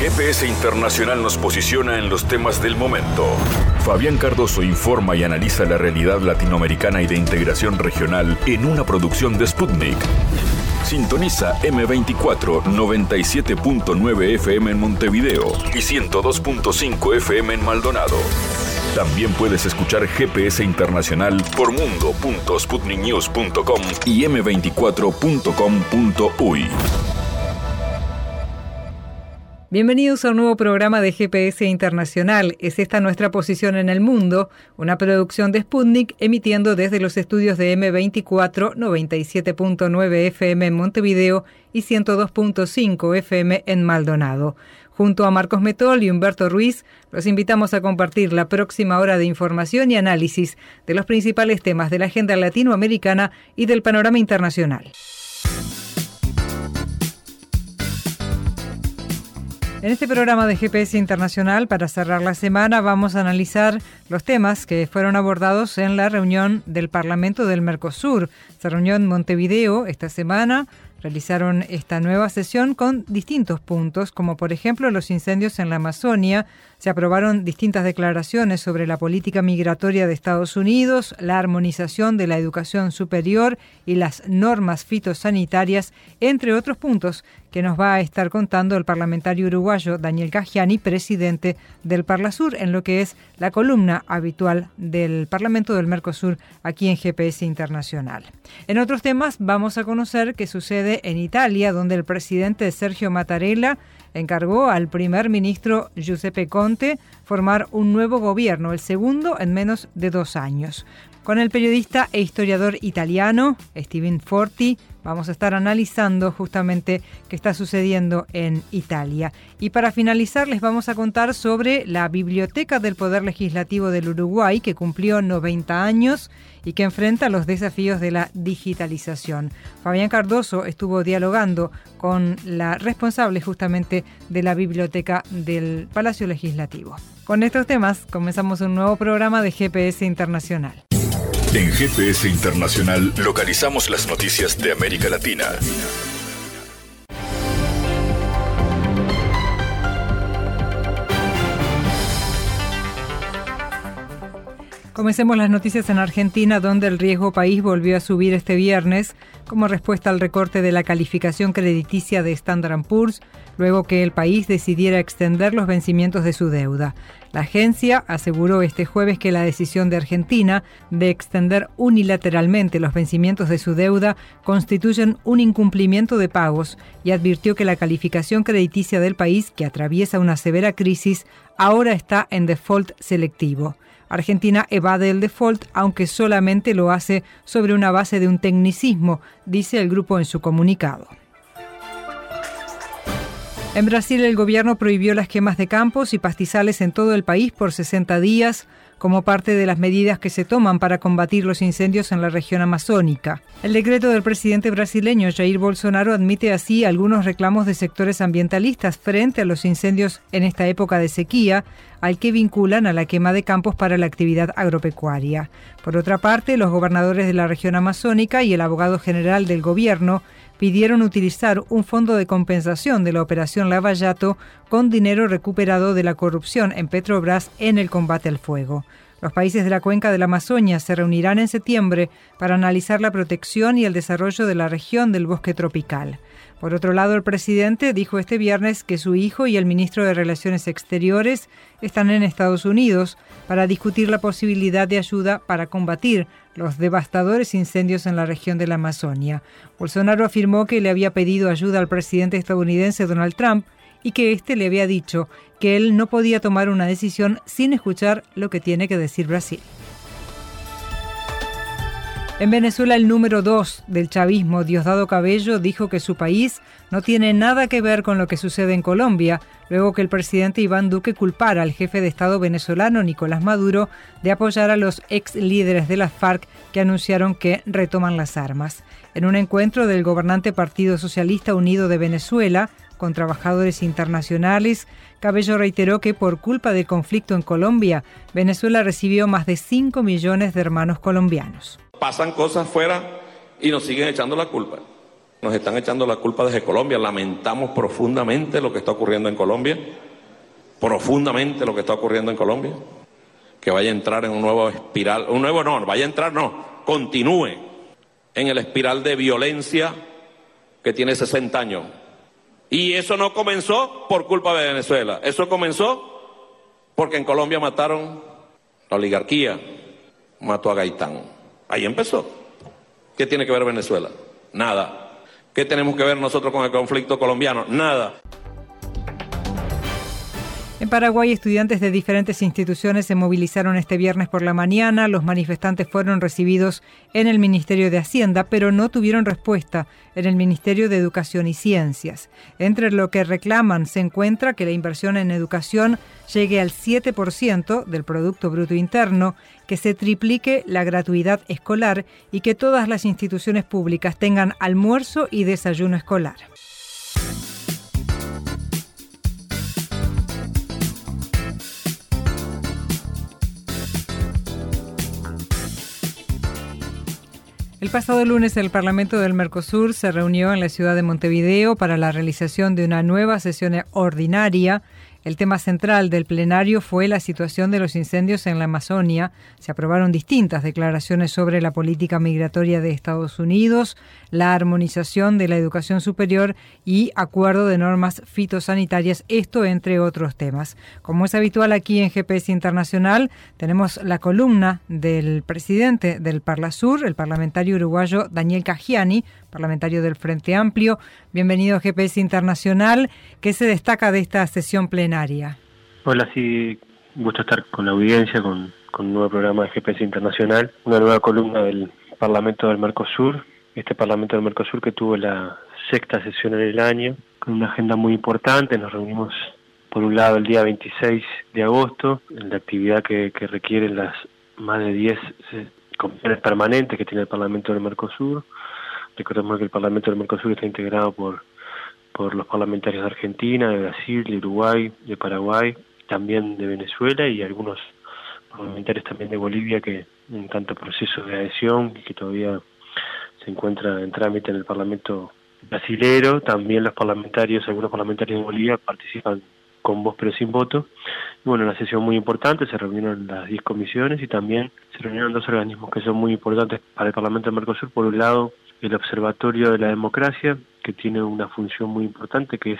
GPS Internacional nos posiciona en los temas del momento. Fabián Cardoso informa y analiza la realidad latinoamericana y de integración regional en una producción de Sputnik. Sintoniza M24 97.9 FM en Montevideo y 102.5 FM en Maldonado. También puedes escuchar GPS Internacional por mundo.sputniknews.com y m24.com.uy. Bienvenidos a un nuevo programa de GPS Internacional. Es esta nuestra posición en el mundo, una producción de Sputnik emitiendo desde los estudios de M24 97.9 FM en Montevideo y 102.5 FM en Maldonado. Junto a Marcos Metol y Humberto Ruiz, los invitamos a compartir la próxima hora de información y análisis de los principales temas de la agenda latinoamericana y del panorama internacional. En este programa de GPS Internacional, para cerrar la semana, vamos a analizar los temas que fueron abordados en la reunión del Parlamento del Mercosur. Se reunió en Montevideo esta semana. Realizaron esta nueva sesión con distintos puntos, como por ejemplo los incendios en la Amazonia. Se aprobaron distintas declaraciones sobre la política migratoria de Estados Unidos, la armonización de la educación superior y las normas fitosanitarias, entre otros puntos que nos va a estar contando el parlamentario uruguayo Daniel Caggiani, presidente del Parlasur, en lo que es la columna habitual del Parlamento del Mercosur aquí en GPS Internacional. En otros temas vamos a conocer qué sucede en Italia, donde el presidente Sergio Mattarella encargó al primer ministro Giuseppe Conte formar un nuevo gobierno, el segundo en menos de 2 años. Con el periodista e historiador italiano Stephen Forti vamos a estar analizando justamente qué está sucediendo en Italia. Y para finalizar les vamos a contar sobre la Biblioteca del Poder Legislativo del Uruguay, que cumplió 90 años y que enfrenta los desafíos de la digitalización. Fabián Cardoso estuvo dialogando con la responsable justamente de la Biblioteca del Palacio Legislativo. Con estos temas comenzamos un nuevo programa de GPS Internacional. En GPS Internacional localizamos las noticias de América Latina. Comencemos las noticias en Argentina, donde el riesgo país volvió a subir este viernes como respuesta al recorte de la calificación crediticia de Standard & Poor's, luego que el país decidiera extender los vencimientos de su deuda. La agencia aseguró este jueves que la decisión de Argentina de extender unilateralmente los vencimientos de su deuda constituyen un incumplimiento de pagos y advirtió que la calificación crediticia del país, que atraviesa una severa crisis, ahora está en default selectivo. Argentina evade el default, aunque solamente lo hace sobre una base de un tecnicismo, dice el grupo en su comunicado. En Brasil, el gobierno prohibió las quemas de campos y pastizales en todo el país por 60 días, como parte de las medidas que se toman para combatir los incendios en la región amazónica. El decreto del presidente brasileño Jair Bolsonaro admite así algunos reclamos de sectores ambientalistas frente a los incendios en esta época de sequía, al que vinculan a la quema de campos para la actividad agropecuaria. Por otra parte, los gobernadores de la región amazónica y el abogado general del gobierno pidieron utilizar un fondo de compensación de la operación Lava Jato con dinero recuperado de la corrupción en Petrobras en el combate al fuego. Los países de la cuenca de la Amazonia se reunirán en septiembre para analizar la protección y el desarrollo de la región del bosque tropical. Por otro lado, el presidente dijo este viernes que su hijo y el ministro de Relaciones Exteriores están en Estados Unidos para discutir la posibilidad de ayuda para combatir los devastadores incendios en la región de la Amazonia. Bolsonaro afirmó que le había pedido ayuda al presidente estadounidense Donald Trump y que éste le había dicho que él no podía tomar una decisión sin escuchar lo que tiene que decir Brasil. En Venezuela, el número 2 del chavismo, Diosdado Cabello, dijo que su país no tiene nada que ver con lo que sucede en Colombia, luego que el presidente Iván Duque culpara al jefe de Estado venezolano, Nicolás Maduro, de apoyar a los ex líderes de las FARC que anunciaron que retoman las armas. En un encuentro del gobernante Partido Socialista Unido de Venezuela, con trabajadores internacionales, Cabello reiteró que por culpa del conflicto en Colombia, Venezuela recibió más de 5 millones de hermanos colombianos. Pasan cosas fuera y nos siguen echando la culpa. Nos están echando la culpa desde Colombia. Lamentamos profundamente lo que está ocurriendo en Colombia. Profundamente lo que está ocurriendo en Colombia. Que vaya a entrar en un nuevo espiral. Continúe en el espiral de violencia que tiene 60 años. Y eso no comenzó por culpa de Venezuela. Eso comenzó porque en Colombia mataron la oligarquía, mató a Gaitán. Ahí empezó. ¿Qué tiene que ver Venezuela? Nada. ¿Qué tenemos que ver nosotros con el conflicto colombiano? Nada. En Paraguay, estudiantes de diferentes instituciones se movilizaron este viernes por la mañana. Los manifestantes fueron recibidos en el Ministerio de Hacienda, pero no tuvieron respuesta en el Ministerio de Educación y Ciencias. Entre lo que reclaman se encuentra que la inversión en educación llegue al 7% del Producto Bruto Interno, que se triplique la gratuidad escolar y que todas las instituciones públicas tengan almuerzo y desayuno escolar. El pasado lunes el Parlamento del Mercosur se reunió en la ciudad de Montevideo para la realización de una nueva sesión ordinaria. El tema central del plenario fue la situación de los incendios en la Amazonia. Se aprobaron distintas declaraciones sobre la política migratoria de Estados Unidos, la armonización de la educación superior y acuerdo de normas fitosanitarias, esto entre otros temas. Como es habitual aquí en GPS Internacional, tenemos la columna del presidente del Parlasur, el parlamentario uruguayo Daniel Caggiani, parlamentario del Frente Amplio. Bienvenido a GPS Internacional. ¿Qué se destaca de esta sesión plenaria? Hola, sí, gusto estar con la audiencia, con un nuevo programa de GPS Internacional, una nueva columna del Parlamento del Mercosur. Este Parlamento del Mercosur que tuvo la 6ª sesión en el año, con una agenda muy importante. Nos reunimos, por un lado, el día 26 de agosto, en la actividad que requieren las más de 10 comisiones permanentes que tiene el Parlamento del Mercosur. Recordemos que el Parlamento del Mercosur está integrado por los parlamentarios de Argentina, de Brasil, de Uruguay, de Paraguay, también de Venezuela y algunos parlamentarios también de Bolivia que en tanto proceso de adhesión que todavía se encuentra en trámite en el Parlamento brasilero. También algunos parlamentarios de Bolivia participan con voz pero sin voto. Y bueno, una sesión muy importante, se reunieron las 10 comisiones y también se reunieron 2 organismos que son muy importantes para el Parlamento del Mercosur. Por un lado, el Observatorio de la Democracia, que tiene una función muy importante, que es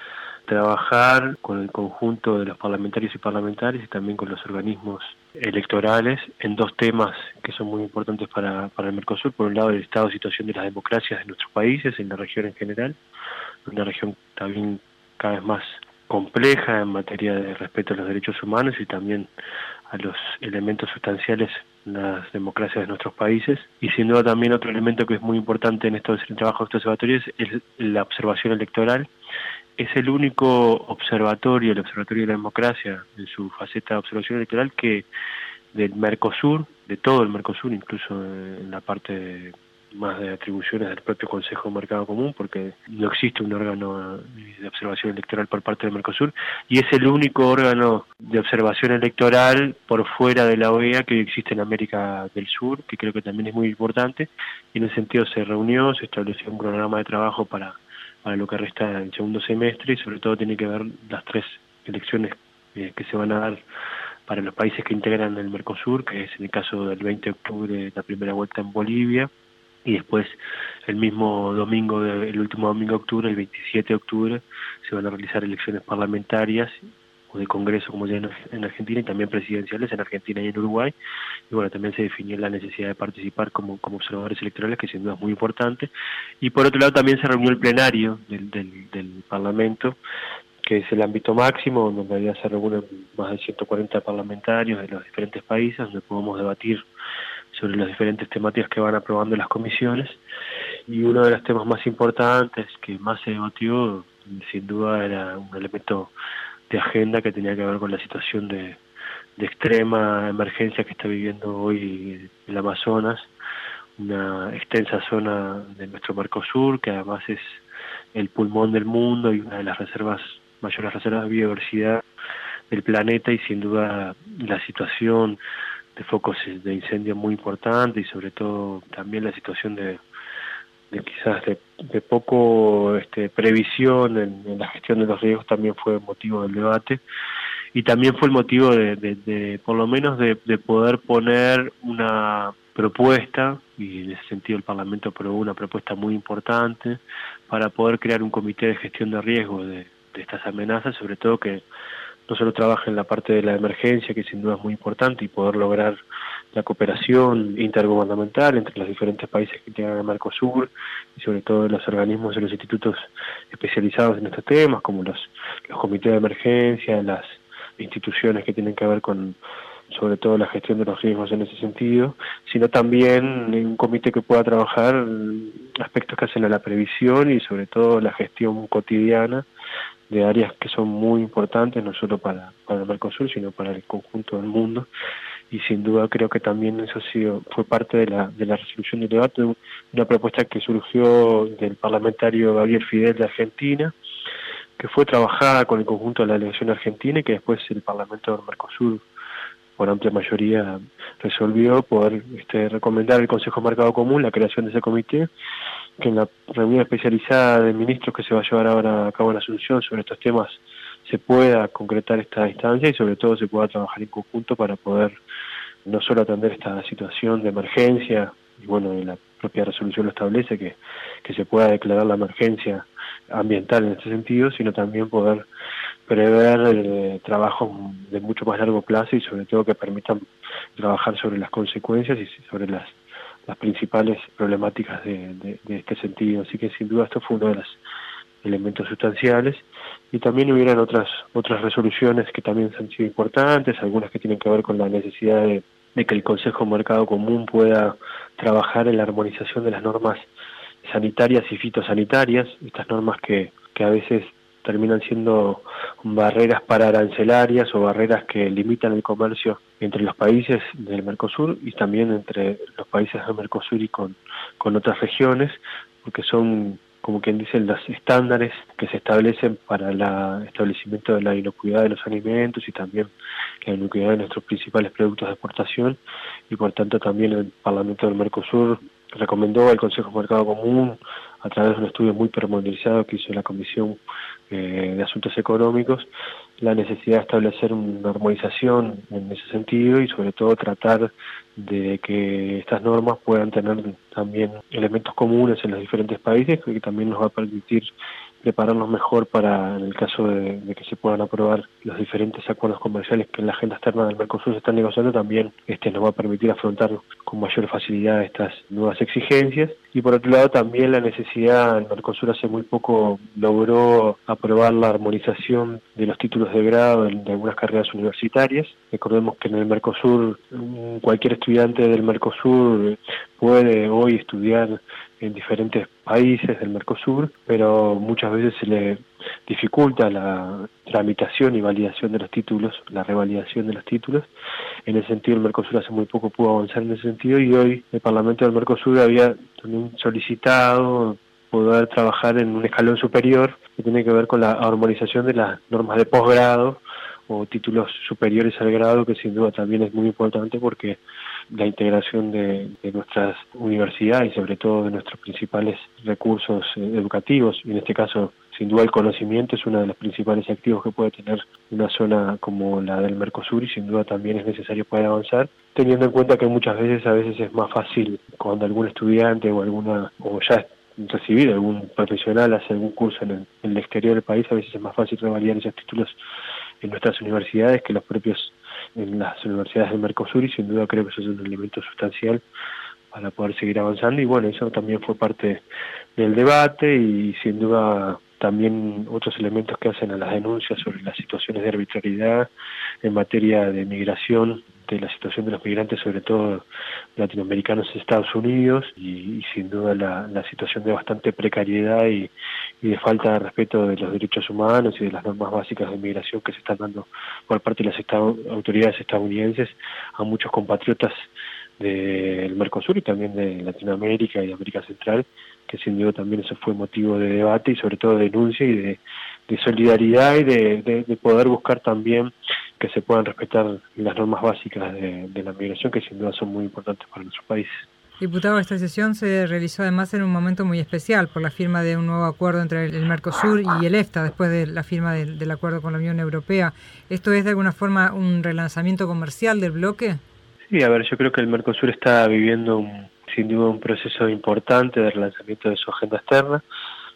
trabajar con el conjunto de los parlamentarios y parlamentarias y también con los organismos electorales en 2 temas que son muy importantes para el Mercosur. Por un lado, el estado de situación de las democracias de nuestros países, en la región en general, una región también cada vez más compleja en materia de respeto a los derechos humanos y también a los elementos sustanciales en las democracias de nuestros países. Y sin duda también otro elemento que es muy importante en el trabajo de estos observatorios es la observación electoral. Es el único observatorio, el Observatorio de la Democracia, en su faceta de observación electoral, que del Mercosur, de todo el Mercosur, incluso en la parte más de atribuciones del propio Consejo de Mercado Común, porque no existe un órgano de observación electoral por parte del Mercosur, y es el único órgano de observación electoral por fuera de la OEA que existe en América del Sur, que creo que también es muy importante, y en ese sentido se reunió, se estableció un cronograma de trabajo para lo que resta del segundo semestre, y sobre todo tiene que ver las 3 elecciones que se van a dar para los países que integran el Mercosur, que es en el caso del 20 de octubre la primera vuelta en Bolivia, y después el último domingo de octubre, el 27 de octubre, se van a realizar elecciones parlamentarias o de Congreso, como ya en Argentina, y también presidenciales en Argentina y en Uruguay. Y bueno, también se definió la necesidad de participar como observadores electorales, que sin duda es muy importante. Y por otro lado también se reunió el plenario del Parlamento, que es el ámbito máximo, donde en realidad se reúnen más de 140 parlamentarios de los diferentes países, donde podemos debatir sobre las diferentes temáticas que van aprobando las comisiones. Y uno de los temas más importantes que más se debatió, sin duda, era un elemento de agenda que tenía que ver con la situación de extrema emergencia que está viviendo hoy el Amazonas, una extensa zona de nuestro Mercosur, que además es el pulmón del mundo y una de las mayores reservas de biodiversidad del planeta, y sin duda la situación de focos de incendio muy importante y sobre todo también la situación de quizás de poco previsión en la gestión de los riesgos también fue motivo del debate, y también fue el motivo de por lo menos de poder poner una propuesta, y en ese sentido el Parlamento aprobó una propuesta muy importante para poder crear un comité de gestión de riesgos de estas amenazas, sobre todo que no solo trabaja en la parte de la emergencia, que sin duda es muy importante, y poder lograr la cooperación intergubernamental entre los diferentes países que integran el Mercosur, y sobre todo los organismos y los institutos especializados en estos temas, como los comités de emergencia, las instituciones que tienen que ver con, sobre todo, la gestión de los riesgos en ese sentido, sino también un comité que pueda trabajar aspectos que hacen a la previsión y sobre todo la gestión cotidiana de áreas que son muy importantes, no solo para el Mercosur, sino para el conjunto del mundo. Y sin duda creo que también eso fue parte de la resolución del debate, una propuesta que surgió del parlamentario Gabriel Fidel de Argentina, que fue trabajada con el conjunto de la delegación argentina, y que después el Parlamento del Mercosur, por amplia mayoría, resolvió poder recomendar al Consejo Mercado Común la creación de ese comité, que en la reunión especializada de ministros que se va a llevar ahora a cabo en Asunción sobre estos temas se pueda concretar esta instancia, y sobre todo se pueda trabajar en conjunto para poder no solo atender esta situación de emergencia, y bueno, la propia resolución lo establece, que se pueda declarar la emergencia ambiental en este sentido, sino también poder prever trabajos de mucho más largo plazo, y sobre todo que permitan trabajar sobre las consecuencias y sobre las principales problemáticas de este sentido. Así que sin duda esto fue uno de los elementos sustanciales, y también hubieran otras resoluciones que también han sido importantes, algunas que tienen que ver con la necesidad de que el Consejo Mercado Común pueda trabajar en la armonización de las normas sanitarias y fitosanitarias, estas normas que a veces terminan siendo barreras pararancelarias o barreras que limitan el comercio entre los países del Mercosur y también entre los países del Mercosur y con otras regiones, porque son, como quien dice, los estándares que se establecen para el establecimiento de la inocuidad de los alimentos y también la inocuidad de nuestros principales productos de exportación, y por tanto también el Parlamento del Mercosur recomendó al Consejo Mercado Común, a través de un estudio muy pormenorizado que hizo la Comisión de Asuntos Económicos, la necesidad de establecer una armonización en ese sentido, y sobre todo tratar de que estas normas puedan tener también elementos comunes en los diferentes países, que también nos va a permitir prepararnos mejor para, en el caso de que se puedan aprobar los diferentes acuerdos comerciales que en la agenda externa del Mercosur se están negociando, también nos va a permitir afrontar con mayor facilidad estas nuevas exigencias. Y por otro lado también la necesidad, el Mercosur hace muy poco logró aprobar la armonización de los títulos de grado de algunas carreras universitarias. Recordemos que en el Mercosur, cualquier estudiante del Mercosur puede hoy estudiar en diferentes países del Mercosur, pero muchas veces se le dificulta la tramitación y validación de los títulos, la revalidación de los títulos. En ese sentido, el Mercosur hace muy poco pudo avanzar en ese sentido, y hoy el Parlamento del Mercosur había también solicitado poder trabajar en un escalón superior que tiene que ver con la armonización de las normas de posgrado o títulos superiores al grado, que sin duda también es muy importante porque la integración de nuestras universidades y sobre todo de nuestros principales recursos educativos, y en este caso sin duda el conocimiento es uno de los principales activos que puede tener una zona como la del Mercosur, y sin duda también es necesario poder avanzar, teniendo en cuenta que muchas veces es más fácil cuando algún estudiante o ya recibir algún profesional hace algún curso en el exterior del país, a veces es más fácil revalidar esos títulos en nuestras universidades que los propios en las universidades del Mercosur, y sin duda creo que eso es un elemento sustancial para poder seguir avanzando. Y bueno, eso también fue parte del debate, y sin duda también otros elementos que hacen a las denuncias sobre las situaciones de arbitrariedad en materia de migración, de la situación de los migrantes, sobre todo latinoamericanos en Estados Unidos, y sin duda la situación de bastante precariedad y de falta de respeto de los derechos humanos y de las normas básicas de migración que se están dando por parte de las autoridades estadounidenses a muchos compatriotas del Mercosur y también de Latinoamérica y de América Central, que sin duda también eso fue motivo de debate y sobre todo de denuncia y de solidaridad y de poder buscar también que se puedan respetar las normas básicas de la migración, que sin duda son muy importantes para nuestro país. Diputado, esta sesión se realizó además en un momento muy especial por la firma de un nuevo acuerdo entre el Mercosur y el EFTA, después de la firma del acuerdo con la Unión Europea. ¿Esto es de alguna forma un relanzamiento comercial del bloque? Sí, a ver, yo creo que el Mercosur está viviendo sin duda un proceso importante de relanzamiento de su agenda externa.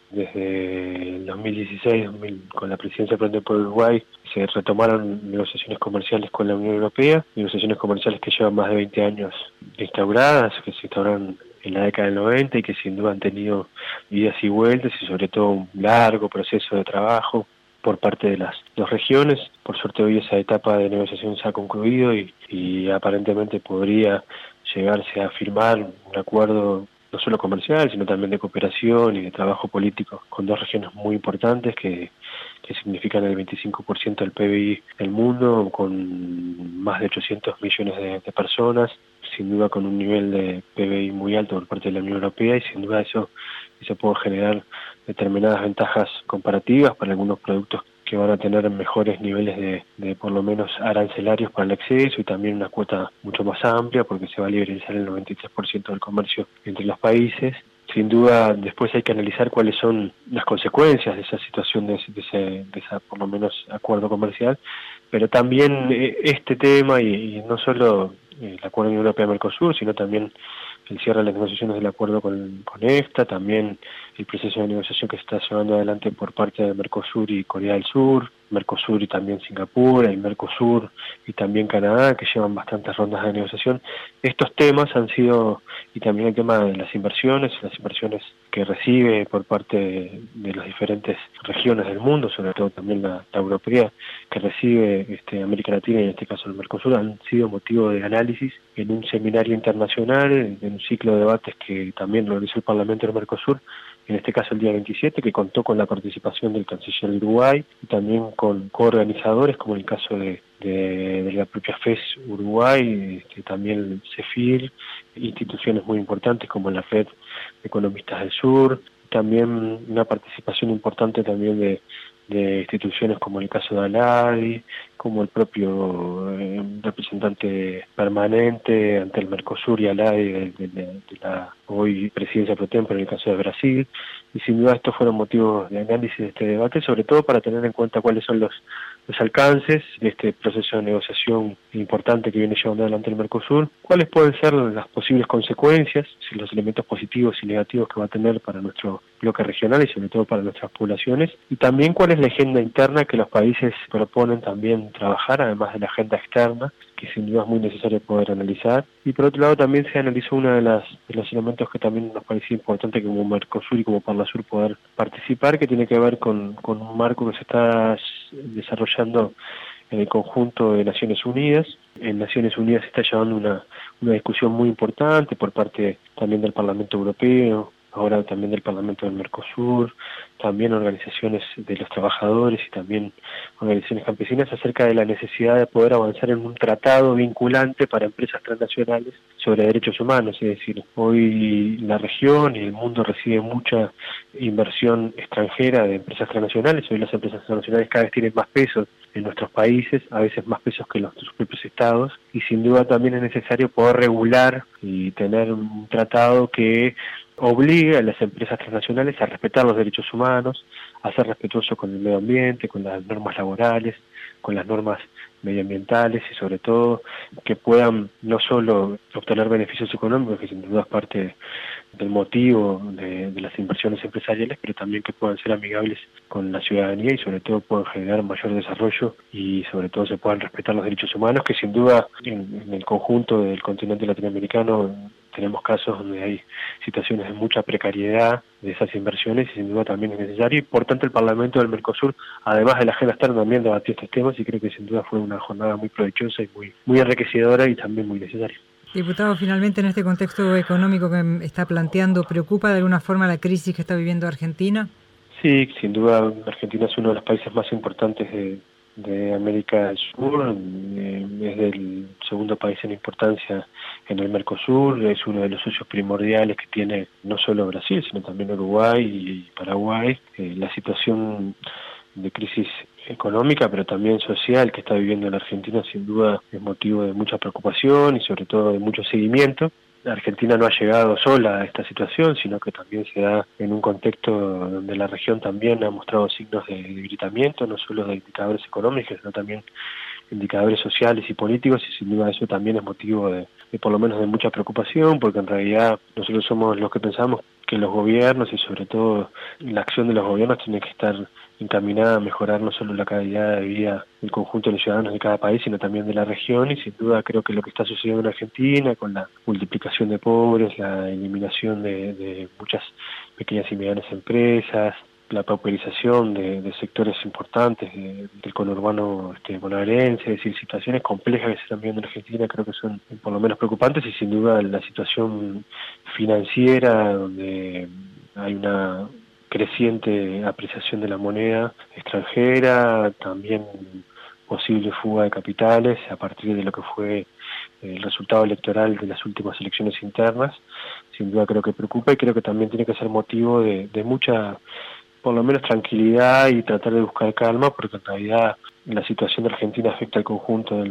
Desde el 2016, con la presidencia prendida por Uruguay, se retomaron negociaciones comerciales con la Unión Europea, negociaciones comerciales que llevan más de 20 años instauradas, que se instauraron en la década del 90 y que sin duda han tenido idas y vueltas y sobre todo un largo proceso de trabajo por parte de las dos regiones. Por suerte hoy esa etapa de negociación se ha concluido y aparentemente podría llegarse a firmar un acuerdo no solo comercial, sino también de cooperación y de trabajo político con dos regiones muy importantes que significan el 25% del PBI del mundo, con más de 800 millones de personas, sin duda con un nivel de PBI muy alto por parte de la Unión Europea y sin duda eso puede generar determinadas ventajas comparativas para algunos productos que van a tener mejores niveles de por lo menos arancelarios para el acceso y también una cuota mucho más amplia porque se va a liberalizar el 93% del comercio entre los países. Sin duda después hay que analizar cuáles son las consecuencias de esa situación, de esa por lo menos acuerdo comercial, pero también este tema y no solo el acuerdo Unión Europea-Mercosur, sino también el cierre de las negociaciones del acuerdo con EFTA, también el proceso de negociación que se está llevando adelante por parte de Mercosur y Corea del Sur, Mercosur y también Singapur, el Mercosur y también Canadá, que llevan bastantes rondas de negociación. Estos temas han sido, y también el tema de las inversiones que recibe por parte de las diferentes regiones del mundo, sobre todo también la europea, que recibe América Latina y en este caso el Mercosur, han sido motivo de análisis en un seminario internacional, en un ciclo de debates que también lo realizó el Parlamento del Mercosur, en este caso el día 27, que contó con la participación del canciller de Uruguay y también con coorganizadores como el caso de la propia FES Uruguay, también el CEFIR, instituciones muy importantes como la Red de Economistas del Sur, también una participación importante también de instituciones como el caso de ALADI, como el propio representante permanente ante el Mercosur y ALADI de la hoy presidencia pro tempore en el caso de Brasil, y sin duda estos fueron motivos de análisis de este debate, sobre todo para tener en cuenta cuáles son los alcances de este proceso de negociación importante que viene llevando adelante el Mercosur, cuáles pueden ser las posibles consecuencias, los elementos positivos y negativos que va a tener para nuestro bloque regional y sobre todo para nuestras poblaciones, y también cuál es la agenda interna que los países proponen también trabajar, además de la agenda externa, que sin duda es muy necesario poder analizar. Y por otro lado también se analizó uno de los elementos que también nos parecía importante como Mercosur y como Parlasur poder participar, que tiene que ver con un marco que se está desarrollando en el conjunto de Naciones Unidas. En Naciones Unidas se está llevando una discusión muy importante por parte también del Parlamento Europeo, ahora también del Parlamento del Mercosur, también organizaciones de los trabajadores y también organizaciones campesinas acerca de la necesidad de poder avanzar en un tratado vinculante para empresas transnacionales sobre derechos humanos. Es decir, hoy la región y el mundo recibe mucha inversión extranjera de empresas transnacionales. Hoy las empresas transnacionales cada vez tienen más peso en nuestros países, a veces más pesos que sus propios estados, y sin duda también es necesario poder regular y tener un tratado que obligue a las empresas transnacionales a respetar los derechos humanos, a ser respetuosos con el medio ambiente, con las normas laborales, con las normas medioambientales y sobre todo que puedan no solo obtener beneficios económicos, que sin duda es parte del motivo de las inversiones empresariales, pero también que puedan ser amigables con la ciudadanía y sobre todo puedan generar mayor desarrollo y sobre todo se puedan respetar los derechos humanos, que sin duda en el conjunto del continente latinoamericano tenemos casos donde hay situaciones de mucha precariedad de esas inversiones y sin duda también es necesario, y por tanto el Parlamento del Mercosur, además de la agenda externa, también debatió estos temas y creo que sin duda fue una jornada muy provechosa y muy enriquecedora y también muy necesaria. Diputado, finalmente en este contexto económico que está planteando, ¿preocupa de alguna forma la crisis que está viviendo Argentina? Sí, sin duda Argentina es uno de los países más importantes de América del Sur, es el segundo país en importancia en el Mercosur, es uno de los socios primordiales que tiene no solo Brasil, sino también Uruguay y Paraguay. La situación de crisis económica, pero también social que está viviendo la Argentina sin duda es motivo de mucha preocupación y sobre todo de mucho seguimiento. Argentina no ha llegado sola a esta situación, sino que también se da en un contexto donde la región también ha mostrado signos de debilitamiento, no solo de indicadores económicos, sino también indicadores sociales y políticos, y sin duda eso también es motivo de por lo menos de mucha preocupación, porque en realidad nosotros somos los que pensamos que los gobiernos y sobre todo la acción de los gobiernos tiene que estar encaminada a mejorar no solo la calidad de vida del conjunto de los ciudadanos de cada país, sino también de la región, y sin duda creo que lo que está sucediendo en Argentina, con la multiplicación de pobres, la eliminación de muchas pequeñas y medianas empresas, la pauperización de sectores importantes del conurbano bonaerense, es decir, situaciones complejas que se están viendo en Argentina, creo que son por lo menos preocupantes, y sin duda la situación financiera, donde hay una creciente apreciación de la moneda extranjera, también posible fuga de capitales a partir de lo que fue el resultado electoral de las últimas elecciones internas, sin duda creo que preocupa, y creo que también tiene que ser motivo de mucha, por lo menos, tranquilidad y tratar de buscar calma, porque en realidad la situación de Argentina afecta al conjunto de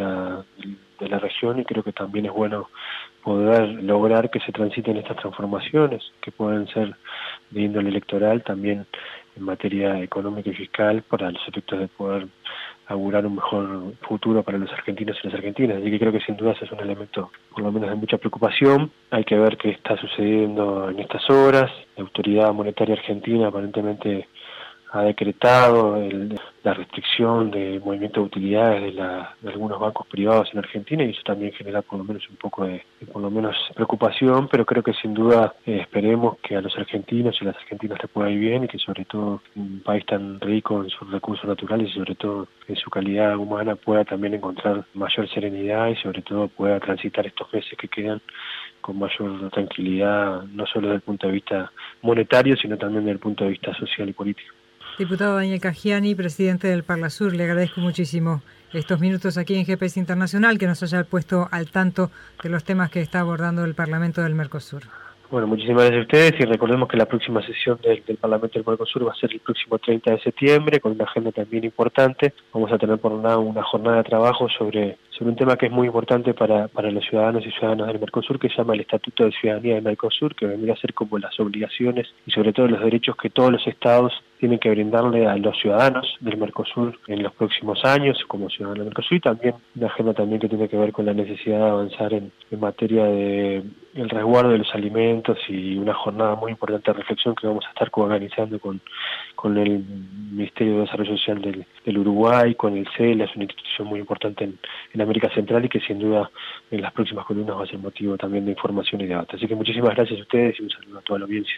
la región, y creo que también es bueno poder lograr que se transiten estas transformaciones, que pueden ser de índole electoral, también en materia económica y fiscal, para los efectos de poder augurar un mejor futuro para los argentinos y las argentinas. Así que creo que sin duda ese es un elemento por lo menos de mucha preocupación. Hay que ver qué está sucediendo en estas horas. La autoridad monetaria argentina aparentemente ha decretado la restricción de movimiento de utilidades de algunos bancos privados en Argentina, y eso también genera por lo menos un poco de por lo menos preocupación, pero creo que sin duda esperemos que a los argentinos y las argentinas les pueda ir bien, y que sobre todo un país tan rico en sus recursos naturales y sobre todo en su calidad humana pueda también encontrar mayor serenidad, y sobre todo pueda transitar estos meses que quedan con mayor tranquilidad, no solo desde el punto de vista monetario, sino también desde el punto de vista social y político. Diputado Daniel Caggiani, presidente del Parlasur, le agradezco muchísimo estos minutos aquí en GPS Internacional, que nos haya puesto al tanto de los temas que está abordando el Parlamento del Mercosur. Bueno, muchísimas gracias a ustedes, y recordemos que la próxima sesión del Parlamento del Mercosur va a ser el próximo 30 de septiembre, con una agenda también importante. Vamos a tener por una jornada de trabajo sobre un tema que es muy importante para los ciudadanos y ciudadanas del Mercosur, que se llama el Estatuto de Ciudadanía del Mercosur, que vendría a ser como las obligaciones y sobre todo los derechos que todos los estados tienen que brindarle a los ciudadanos del Mercosur en los próximos años como ciudadanos del Mercosur, y también una agenda también que tiene que ver con la necesidad de avanzar en materia de el resguardo de los alimentos, y una jornada muy importante de reflexión que vamos a estar coorganizando con el Ministerio de Desarrollo Social del Uruguay, con el CELA, es una institución muy importante en América Central, y que sin duda en las próximas columnas va a ser motivo también de información y debate. Así que muchísimas gracias a ustedes y un saludo a toda la audiencia.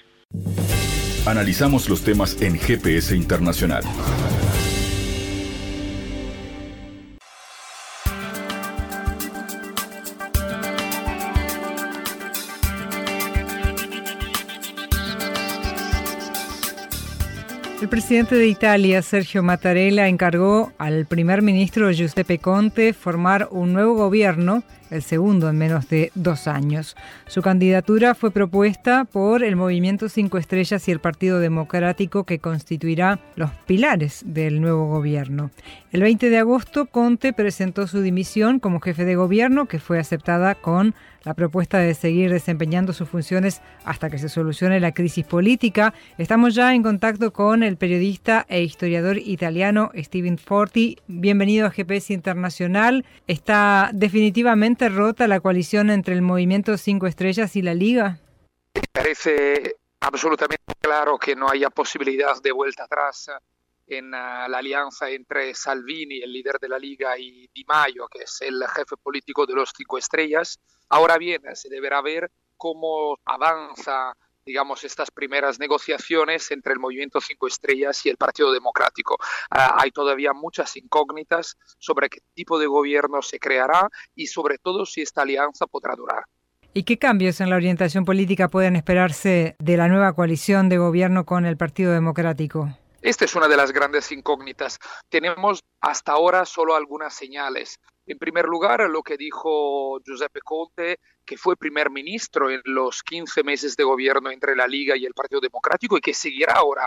Analizamos los temas en GPS Internacional. El presidente de Italia, Sergio Mattarella, encargó al primer ministro Giuseppe Conte formar un nuevo gobierno, el segundo en menos de 2 años. Su candidatura fue propuesta por el Movimiento 5 Estrellas y el Partido Democrático, que constituirá los pilares del nuevo gobierno. El 20 de agosto, Conte presentó su dimisión como jefe de gobierno, que fue aceptada con la propuesta de seguir desempeñando sus funciones hasta que se solucione la crisis política. Estamos ya en contacto con el periodista e historiador italiano Steven Forti. Bienvenido a GPS Internacional. ¿Está definitivamente rota la coalición entre el Movimiento 5 Estrellas y la Liga? Me parece absolutamente claro que no haya posibilidad de vuelta atrás en la alianza entre Salvini, el líder de la Liga, y Di Maio, que es el jefe político de los 5 Estrellas. Ahora bien, se deberá ver cómo avanza, digamos, estas primeras negociaciones entre el Movimiento 5 Estrellas y el Partido Democrático. Hay todavía muchas incógnitas sobre qué tipo de gobierno se creará y sobre todo si esta alianza podrá durar. ¿Y qué cambios en la orientación política pueden esperarse de la nueva coalición de gobierno con el Partido Democrático? Esta es una de las grandes incógnitas. Tenemos hasta ahora solo algunas señales. En primer lugar, lo que dijo Giuseppe Conte, que fue primer ministro en los 15 meses de gobierno entre la Liga y el Partido Democrático y que seguirá ahora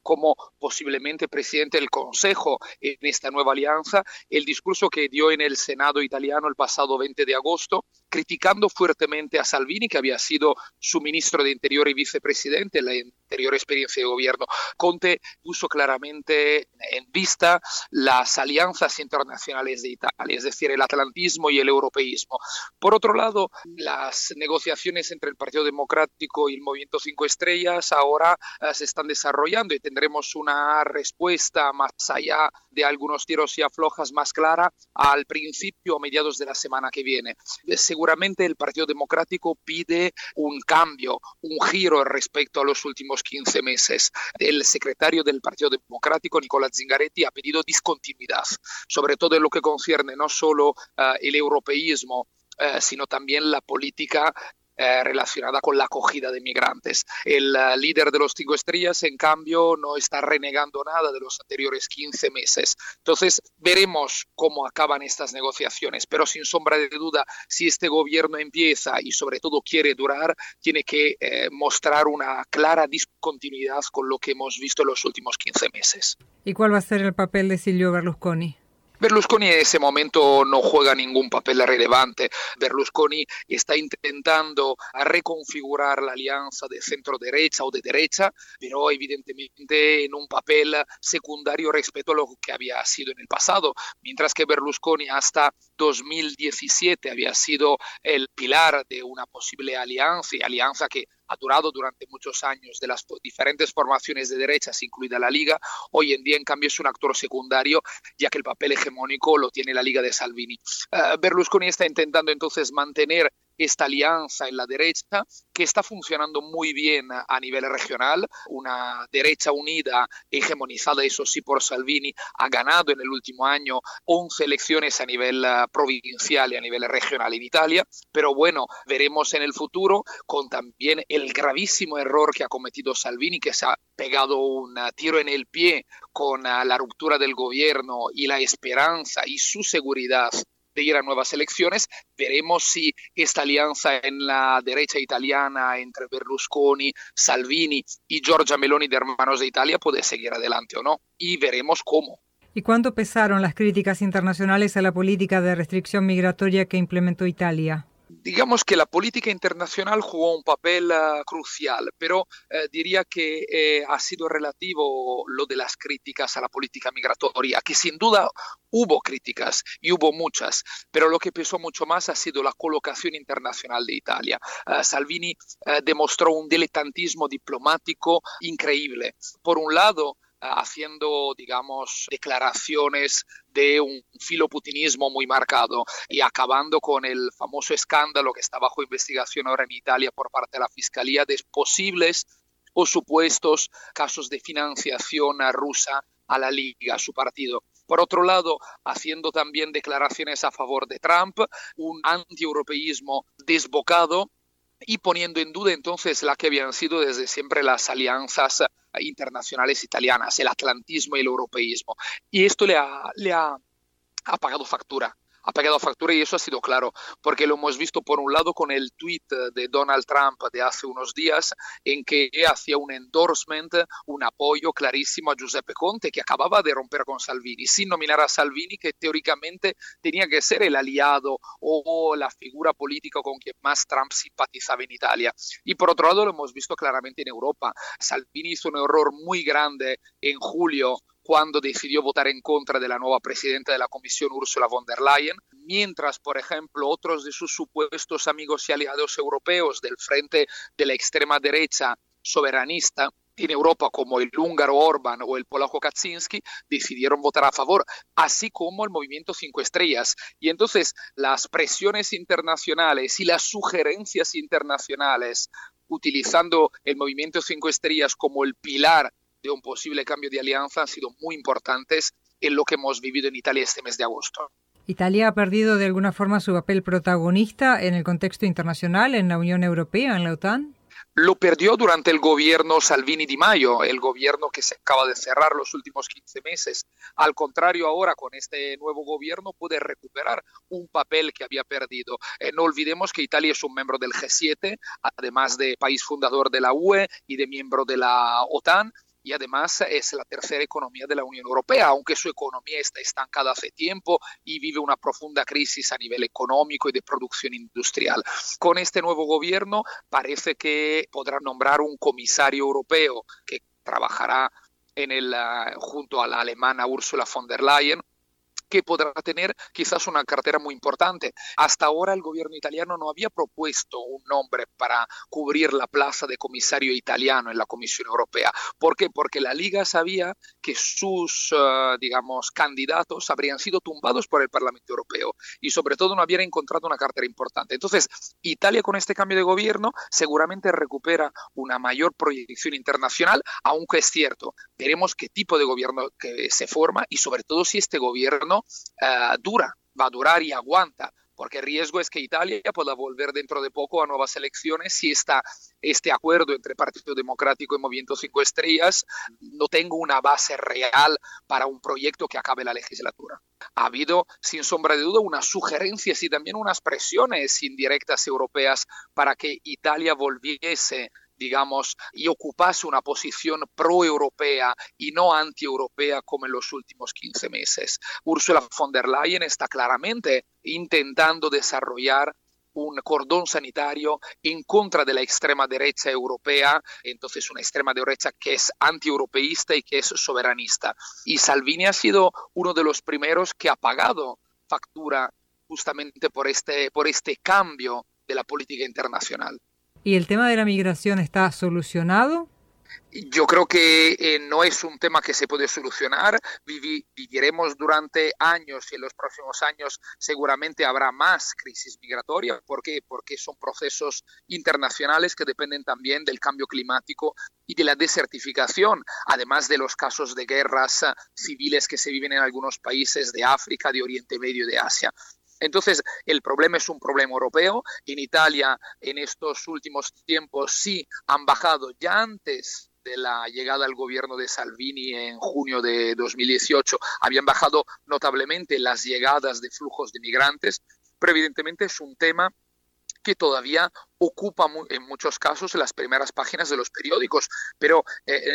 como posiblemente presidente del Consejo en esta nueva alianza, el discurso que dio en el Senado italiano el pasado 20 de agosto, criticando fuertemente a Salvini, que había sido su ministro de Interior y vicepresidente en la anterior experiencia de gobierno. Conte puso claramente en vista las alianzas internacionales de Italia, es decir, el atlantismo y el europeísmo. Por otro lado, las negociaciones entre el Partido Democrático y el Movimiento 5 Estrellas ahora se están desarrollando y tendremos una respuesta más allá de algunos tiros y aflojas más clara al principio o mediados de la semana que viene. Seguramente el Partido Democrático pide un cambio, un giro respecto a los últimos 15 meses. El secretario del Partido Democrático, Nicola Zingaretti, ha pedido discontinuidad, sobre todo en lo que concierne no solo el europeísmo, sino también la política relacionada con la acogida de migrantes. El líder de los 5 Estrellas, en cambio, no está renegando nada de los anteriores 15 meses. Entonces, veremos cómo acaban estas negociaciones, pero sin sombra de duda, si este gobierno empieza y sobre todo quiere durar, tiene que mostrar una clara discontinuidad con lo que hemos visto en los últimos 15 meses. ¿Y cuál va a ser el papel de Silvio Berlusconi? Berlusconi en ese momento no juega ningún papel relevante. Berlusconi está intentando reconfigurar la alianza de centro-derecha o de derecha, pero evidentemente en un papel secundario respecto a lo que había sido en el pasado. Mientras que Berlusconi hasta 2017 había sido el pilar de una posible alianza, y alianza que ha durado durante muchos años de las diferentes formaciones de derechas, incluida la Liga, hoy en día en cambio es un actor secundario, ya que el papel hegemónico lo tiene la Liga de Salvini. Berlusconi está intentando entonces mantener esta alianza en la derecha, que está funcionando muy bien a nivel regional. Una derecha unida, hegemonizada, eso sí, por Salvini, ha ganado en el último año 11 elecciones a nivel provincial y a nivel regional en Italia, pero bueno, veremos en el futuro, con también el gravísimo error que ha cometido Salvini, que se ha pegado un tiro en el pie con la ruptura del gobierno y la esperanza y su seguridad de ir a nuevas elecciones. Veremos si esta alianza en la derecha italiana entre Berlusconi, Salvini y Giorgia Meloni de Hermanos de Italia puede seguir adelante o no, y veremos cómo. ¿Y cuánto pesaron las críticas internacionales a la política de restricción migratoria que implementó Italia? Digamos que la política internacional jugó un papel crucial, pero diría que ha sido relativo lo de las críticas a la política migratoria, que sin duda hubo críticas y hubo muchas, pero lo que pesó mucho más ha sido la colocación internacional de Italia. Salvini demostró un diletantismo diplomático increíble. Por un lado, haciendo, digamos, declaraciones de un filoputinismo muy marcado y acabando con el famoso escándalo que está bajo investigación ahora en Italia por parte de la Fiscalía de posibles o supuestos casos de financiación rusa a la Liga, a su partido. Por otro lado, haciendo también declaraciones a favor de Trump, un antieuropeísmo desbocado, y poniendo en duda entonces la que habían sido desde siempre las alianzas internacionales italianas, el atlantismo y el europeísmo. Y esto le ha pagado factura. Ha pagado factura y eso ha sido claro, porque lo hemos visto por un lado con el tuit de Donald Trump de hace unos días, en que hacía un endorsement, un apoyo clarísimo a Giuseppe Conte, que acababa de romper con Salvini, sin nominar a Salvini, que teóricamente tenía que ser el aliado o la figura política con quien más Trump simpatizaba en Italia. Y por otro lado lo hemos visto claramente en Europa. Salvini hizo un error muy grande en julio, cuando decidió votar en contra de la nueva presidenta de la Comisión, Ursula von der Leyen, mientras, por ejemplo, otros de sus supuestos amigos y aliados europeos del frente de la extrema derecha soberanista en Europa, como el húngaro Orbán o el polaco Kaczynski, decidieron votar a favor, así como el Movimiento 5 Estrellas. Y entonces las presiones internacionales y las sugerencias internacionales, utilizando el Movimiento 5 Estrellas como el pilar de un posible cambio de alianza, han sido muy importantes en lo que hemos vivido en Italia este mes de agosto. ¿Italia ha perdido de alguna forma su papel protagonista en el contexto internacional, en la Unión Europea, en la OTAN? Lo perdió durante el gobierno Salvini-Di Maio, el gobierno que se acaba de cerrar los últimos 15 meses. Al contrario, ahora con este nuevo gobierno puede recuperar un papel que había perdido. No olvidemos que Italia es un miembro del G7, además de país fundador de la UE y de miembro de la OTAN. y además es la tercera economía de la Unión Europea, aunque su economía está estancada hace tiempo y vive una profunda crisis a nivel económico y de producción industrial. Con este nuevo gobierno parece que podrá nombrar un comisario europeo que trabajará junto a la alemana Ursula von der Leyen, que podrá tener quizás una cartera muy importante. Hasta ahora el gobierno italiano no había propuesto un nombre para cubrir la plaza de comisario italiano en la Comisión Europea. ¿Por qué? Porque la Liga sabía que sus, candidatos habrían sido tumbados por el Parlamento Europeo y sobre todo no habían encontrado una cartera importante. Entonces, Italia con este cambio de gobierno seguramente recupera una mayor proyección internacional, aunque es cierto, veremos qué tipo de gobierno que se forma y sobre todo si este gobierno va a durar y aguanta, porque el riesgo es que Italia pueda volver dentro de poco a nuevas elecciones si este acuerdo entre Partido Democrático y Movimiento 5 Estrellas no tenga una base real para un proyecto que acabe la legislatura. Ha habido, sin sombra de duda, unas sugerencias y también unas presiones indirectas europeas para que Italia volviese y ocupase una posición pro-europea y no anti-europea como en los últimos 15 meses. Ursula von der Leyen está claramente intentando desarrollar un cordón sanitario en contra de la extrema derecha europea, entonces una extrema derecha que es anti-europeísta y que es soberanista. Y Salvini ha sido uno de los primeros que ha pagado factura justamente por este cambio de la política internacional. ¿Y el tema de la migración está solucionado? Yo creo que no es un tema que se puede solucionar. Viviremos durante años y en los próximos años seguramente habrá más crisis migratoria. ¿Por qué? Porque son procesos internacionales que dependen también del cambio climático y de la desertificación, además de los casos de guerras civiles que se viven en algunos países de África, de Oriente Medio y de Asia. Entonces, el problema es un problema europeo. En Italia, en estos últimos tiempos, sí han bajado ya antes de la llegada al gobierno de Salvini en junio de 2018, habían bajado notablemente las llegadas de flujos de migrantes, pero evidentemente es un tema que todavía ocupa en muchos casos las primeras páginas de los periódicos. Pero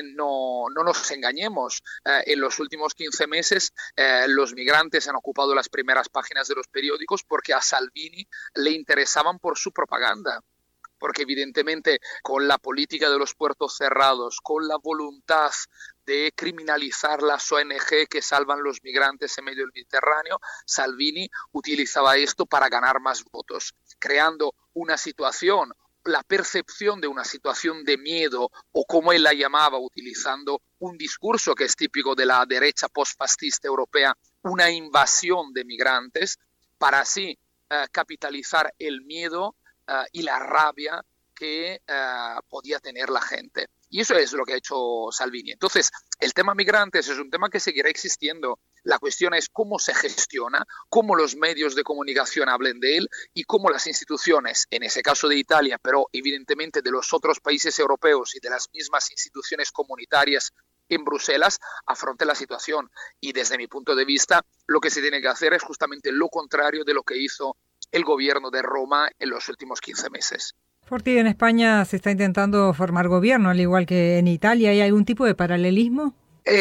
no nos engañemos, en los últimos 15 meses los migrantes han ocupado las primeras páginas de los periódicos porque a Salvini le interesaban por su propaganda. Porque evidentemente con la política de los puertos cerrados, con la voluntad de criminalizar las ONG que salvan los migrantes en medio del Mediterráneo, Salvini utilizaba esto para ganar más votos, creando una situación, la percepción de una situación de miedo, o como él la llamaba, utilizando un discurso que es típico de la derecha postfascista europea, una invasión de migrantes, para así capitalizar el miedo y la rabia que podía tener la gente. Y eso es lo que ha hecho Salvini. Entonces, el tema migrantes es un tema que seguirá existiendo. La cuestión es cómo se gestiona, cómo los medios de comunicación hablen de él y cómo las instituciones, en ese caso de Italia, pero evidentemente de los otros países europeos y de las mismas instituciones comunitarias en Bruselas, afronten la situación. Y desde mi punto de vista, lo que se tiene que hacer es justamente lo contrario de lo que hizo el gobierno de Roma en los últimos 15 meses. Forti, en España se está intentando formar gobierno, al igual que en Italia. ¿Hay algún tipo de paralelismo?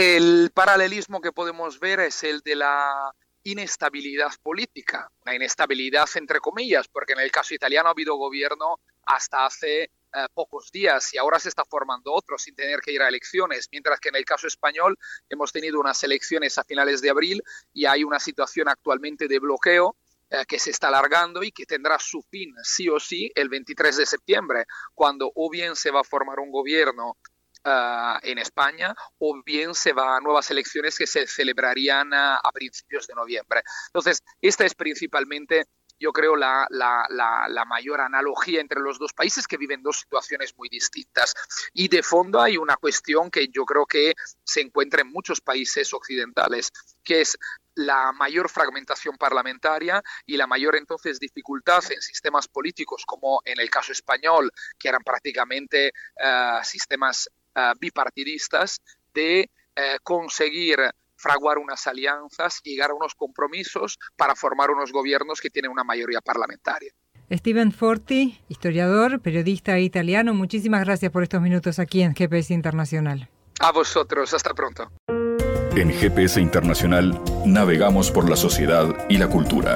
El paralelismo que podemos ver es el de la inestabilidad política, una inestabilidad entre comillas, porque en el caso italiano ha habido gobierno hasta hace pocos días y ahora se está formando otro sin tener que ir a elecciones, mientras que en el caso español hemos tenido unas elecciones a finales de abril y hay una situación actualmente de bloqueo que se está alargando y que tendrá su fin sí o sí el 23 de septiembre, cuando o bien se va a formar un gobierno en España o bien se va a nuevas elecciones que se celebrarían a principios de noviembre. Entonces, esta es principalmente, yo creo, la mayor analogía entre los dos países que viven dos situaciones muy distintas. Y de fondo hay una cuestión que yo creo que se encuentra en muchos países occidentales, que es la mayor fragmentación parlamentaria y la mayor entonces dificultad en sistemas políticos como en el caso español, que eran prácticamente sistemas bipartidistas, de conseguir fraguar unas alianzas y llegar a unos compromisos para formar unos gobiernos que tienen una mayoría parlamentaria. Steven Forti, historiador, periodista italiano, muchísimas gracias por estos minutos aquí en GPS Internacional. A vosotros, hasta pronto. En GPS Internacional navegamos por la sociedad y la cultura.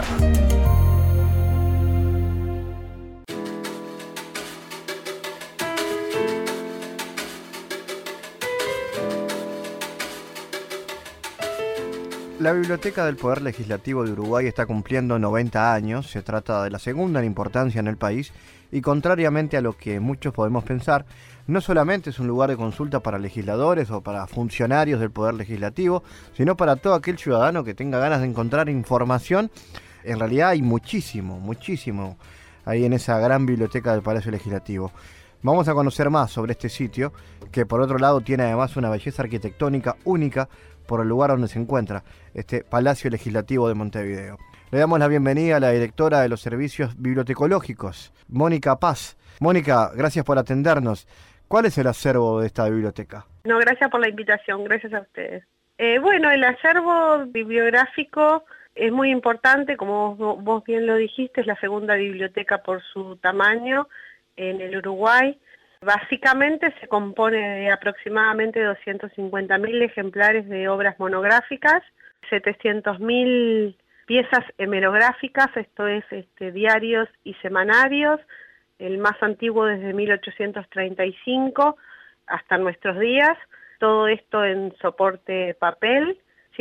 La Biblioteca del Poder Legislativo de Uruguay está cumpliendo 90 años, se trata de la segunda en importancia en el país y contrariamente a lo que muchos podemos pensar, no solamente es un lugar de consulta para legisladores o para funcionarios del Poder Legislativo, sino para todo aquel ciudadano que tenga ganas de encontrar información. En realidad hay muchísimo ahí en esa gran biblioteca del Palacio Legislativo. Vamos a conocer más sobre este sitio, que por otro lado tiene además una belleza arquitectónica única por el lugar donde se encuentra, este Palacio Legislativo de Montevideo. Le damos la bienvenida a la directora de los servicios bibliotecológicos, Mónica Paz. Mónica, gracias por atendernos. ¿Cuál es el acervo de esta biblioteca? No, gracias por la invitación, gracias a ustedes. Bueno, el acervo bibliográfico es muy importante, como vos bien lo dijiste, es la segunda biblioteca por su tamaño en el Uruguay. Básicamente se compone de aproximadamente 250.000 ejemplares de obras monográficas, 700.000 piezas hemerográficas, esto es diarios y semanarios, el más antiguo desde 1835 hasta nuestros días, todo esto en soporte papel,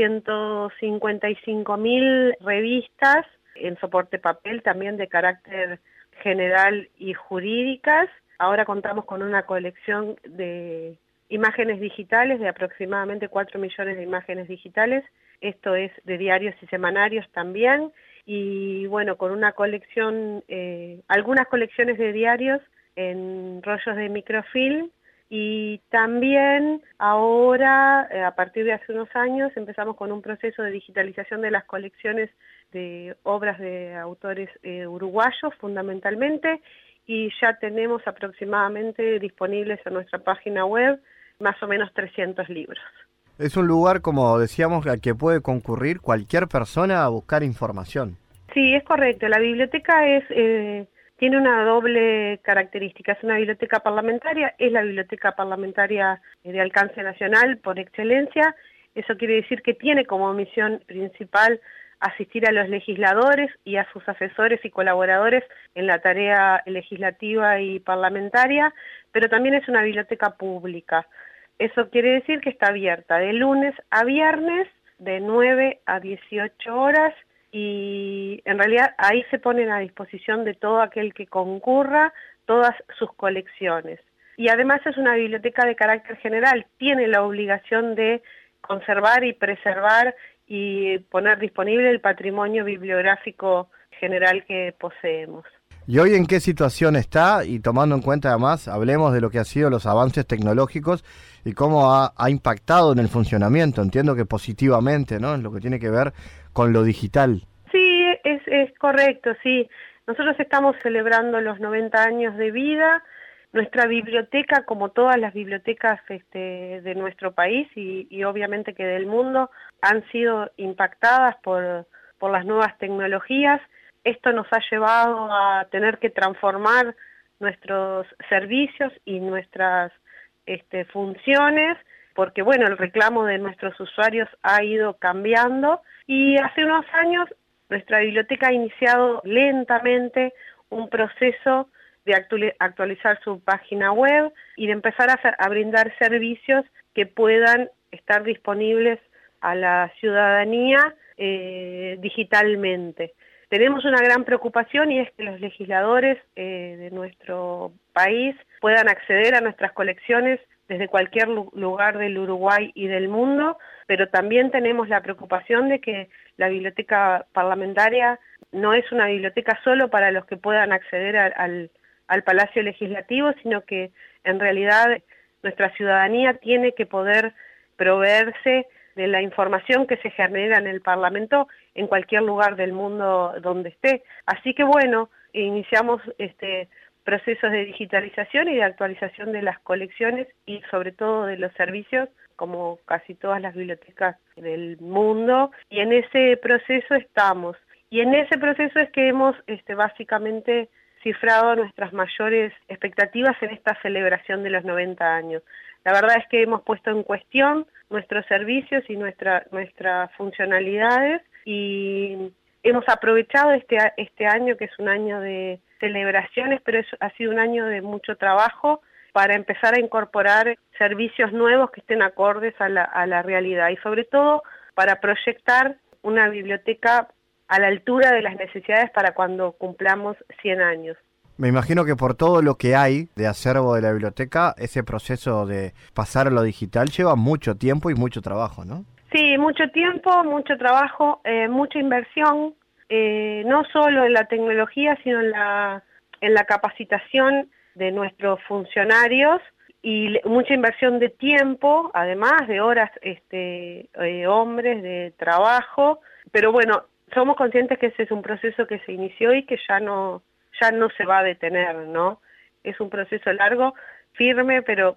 155.000 revistas en soporte papel también de carácter general y jurídicas. Ahora contamos con una colección de imágenes digitales de aproximadamente 4 millones de imágenes digitales, esto es de diarios y semanarios también, y bueno, con una colección, algunas colecciones de diarios en rollos de microfilm, y también ahora, a partir de hace unos años, empezamos con un proceso de digitalización de las colecciones de obras de autores uruguayos fundamentalmente, y ya tenemos aproximadamente disponibles en nuestra página web más o menos 300 libros. Es un lugar, como decíamos, al que puede concurrir cualquier persona a buscar información. Sí, es correcto. La biblioteca tiene una doble característica. Es una biblioteca parlamentaria, es la biblioteca parlamentaria de alcance nacional por excelencia. Eso quiere decir que tiene como misión principal asistir a los legisladores y a sus asesores y colaboradores en la tarea legislativa y parlamentaria, pero también es una biblioteca pública. Eso quiere decir que está abierta de lunes a viernes, de 9 a 18 horas, y en realidad ahí se ponen a disposición de todo aquel que concurra todas sus colecciones. Y además es una biblioteca de carácter general, tiene la obligación de conservar y preservar y poner disponible el patrimonio bibliográfico general que poseemos. ¿Y hoy en qué situación está? Y tomando en cuenta además, hablemos de lo que han sido los avances tecnológicos y cómo ha impactado en el funcionamiento. Entiendo que positivamente, ¿no? En lo que tiene que ver con lo digital. Sí, es correcto, sí. Nosotros estamos celebrando los 90 años de vida. Nuestra biblioteca, como todas las bibliotecas de nuestro país y obviamente que del mundo, han sido impactadas por las nuevas tecnologías. Esto nos ha llevado a tener que transformar nuestros servicios y nuestras funciones, porque bueno, el reclamo de nuestros usuarios ha ido cambiando, y hace unos años nuestra biblioteca ha iniciado lentamente un proceso de actualizar su página web y de empezar a brindar servicios que puedan estar disponibles a la ciudadanía digitalmente. Tenemos una gran preocupación, y es que los legisladores de nuestro país puedan acceder a nuestras colecciones desde cualquier lugar del Uruguay y del mundo, pero también tenemos la preocupación de que la biblioteca parlamentaria no es una biblioteca solo para los que puedan acceder al Palacio Legislativo, sino que en realidad nuestra ciudadanía tiene que poder proveerse de la información que se genera en el Parlamento en cualquier lugar del mundo donde esté. Así que bueno, iniciamos procesos de digitalización y de actualización de las colecciones y sobre todo de los servicios, como casi todas las bibliotecas del mundo, y en ese proceso estamos. Y en ese proceso es que hemos básicamente cifrado nuestras mayores expectativas en esta celebración de los 90 años. La verdad es que hemos puesto en cuestión nuestros servicios y nuestras funcionalidades y hemos aprovechado este año, que es un año de celebraciones, pero ha sido un año de mucho trabajo para empezar a incorporar servicios nuevos que estén acordes a la realidad y sobre todo para proyectar una biblioteca a la altura de las necesidades para cuando cumplamos 100 años. Me imagino que por todo lo que hay de acervo de la biblioteca, ese proceso de pasar a lo digital lleva mucho tiempo y mucho trabajo, ¿no? Sí, mucho tiempo, mucho trabajo, mucha inversión, no solo en la tecnología, sino en la capacitación de nuestros funcionarios y mucha inversión de tiempo, además de horas hombres de trabajo, pero bueno, somos conscientes que ese es un proceso que se inició y que ya no se va a detener, ¿no? Es un proceso largo, firme, pero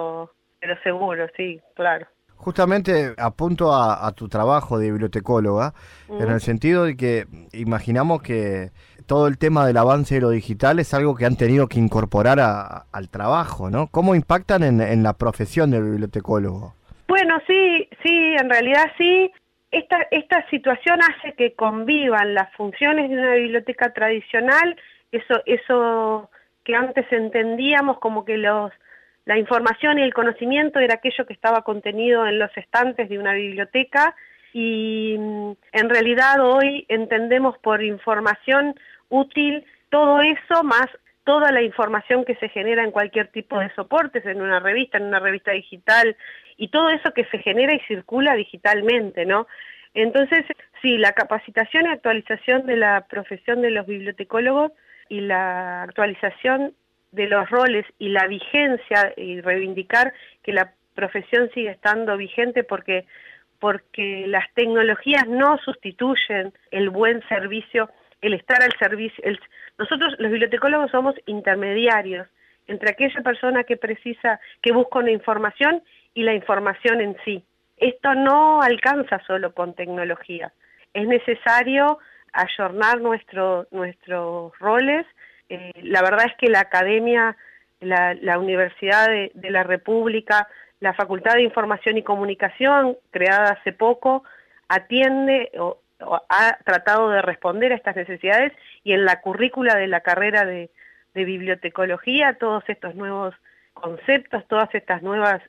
seguro, sí, claro. Justamente apunto a tu trabajo de bibliotecóloga, en el sentido de que imaginamos que todo el tema del avance de lo digital es algo que han tenido que incorporar al trabajo, ¿no? ¿Cómo impactan en la profesión del bibliotecólogo? Bueno, sí, en realidad sí. Esta situación hace que convivan las funciones de una biblioteca tradicional, eso que antes entendíamos como que la información y el conocimiento era aquello que estaba contenido en los estantes de una biblioteca y en realidad hoy entendemos por información útil todo eso más toda la información que se genera en cualquier tipo de soportes, en una revista digital y todo eso que se genera y circula digitalmente, ¿no? Entonces, sí, la capacitación y actualización de la profesión de los bibliotecólogos y la actualización de los roles y la vigencia y reivindicar que la profesión sigue estando vigente porque las tecnologías no sustituyen el buen servicio, el estar al servicio. Nosotros los bibliotecólogos somos intermediarios entre aquella persona que busca una información y la información en sí. Esto no alcanza solo con tecnología. Es necesario ayornar nuestros roles. La verdad es que la academia, la Universidad de la República, la Facultad de Información y Comunicación, creada hace poco, atiende o ha tratado de responder a estas necesidades y en la currícula de la carrera de bibliotecología, todos estos nuevos conceptos, todos estos nuevos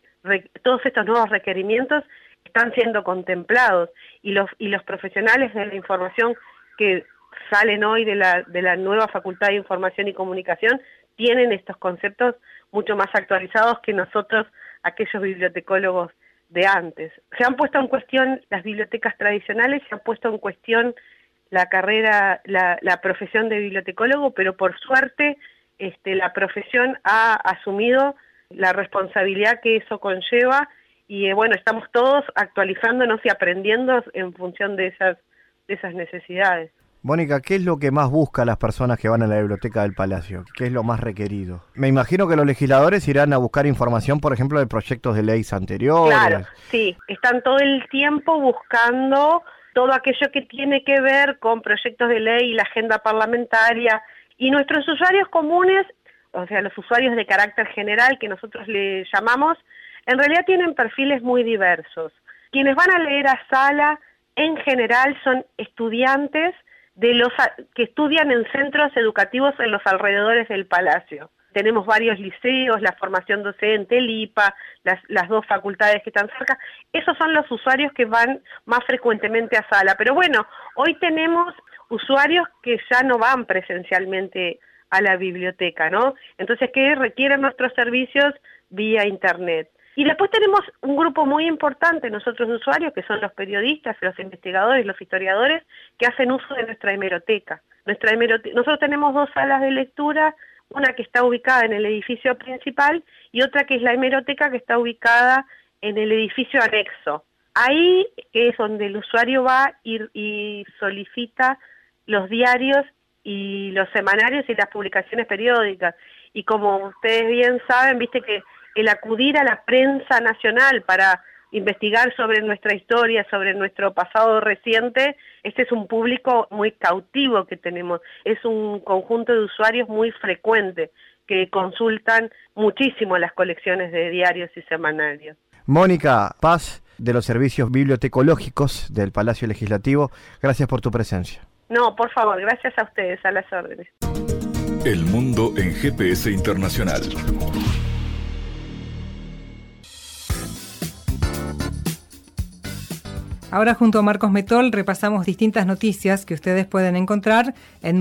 requerimientos están siendo contemplados y los profesionales de la información que salen hoy de la nueva Facultad de Información y Comunicación tienen estos conceptos mucho más actualizados que nosotros, aquellos bibliotecólogos de antes. Se han puesto en cuestión las bibliotecas tradicionales, se han puesto en cuestión la carrera, la profesión de bibliotecólogo, pero por suerte la profesión ha asumido la responsabilidad que eso conlleva y bueno, estamos todos actualizándonos y aprendiendo en función de esas necesidades. Mónica, ¿qué es lo que más buscan las personas que van a la biblioteca del Palacio? ¿Qué es lo más requerido? Me imagino que los legisladores irán a buscar información, por ejemplo, de proyectos de leyes anteriores. Claro, sí, están todo el tiempo buscando todo aquello que tiene que ver con proyectos de ley y la agenda parlamentaria. Y nuestros usuarios comunes, o sea, los usuarios de carácter general que nosotros le llamamos, en realidad tienen perfiles muy diversos. Quienes van a leer a sala, en general, son estudiantes que estudian en centros educativos en los alrededores del Palacio. Tenemos varios liceos, la formación docente, el IPA, las dos facultades que están cerca. Esos son los usuarios que van más frecuentemente a sala. Pero bueno, hoy tenemos usuarios que ya no van presencialmente a la biblioteca, ¿no? Entonces, que requieren nuestros servicios vía Internet. Y después tenemos un grupo muy importante, nosotros de usuarios, que son los periodistas, los investigadores, los historiadores, que hacen uso de nuestra hemeroteca. Nosotros tenemos dos salas de lectura, una que está ubicada en el edificio principal y otra que es la hemeroteca que está ubicada en el edificio anexo. Ahí es donde el usuario va y solicita los diarios y los semanarios y las publicaciones periódicas. Y como ustedes bien saben, viste que el acudir a la prensa nacional para investigar sobre nuestra historia, sobre nuestro pasado reciente. Este es un público muy cautivo que tenemos, es un conjunto de usuarios muy frecuente que consultan muchísimo las colecciones de diarios y semanarios. Mónica Paz, de los servicios bibliotecológicos del Palacio Legislativo, gracias por tu presencia. No, por favor, gracias a ustedes, a las órdenes. El mundo en GPS Internacional. Ahora junto a Marcos Metol repasamos distintas noticias que ustedes pueden encontrar en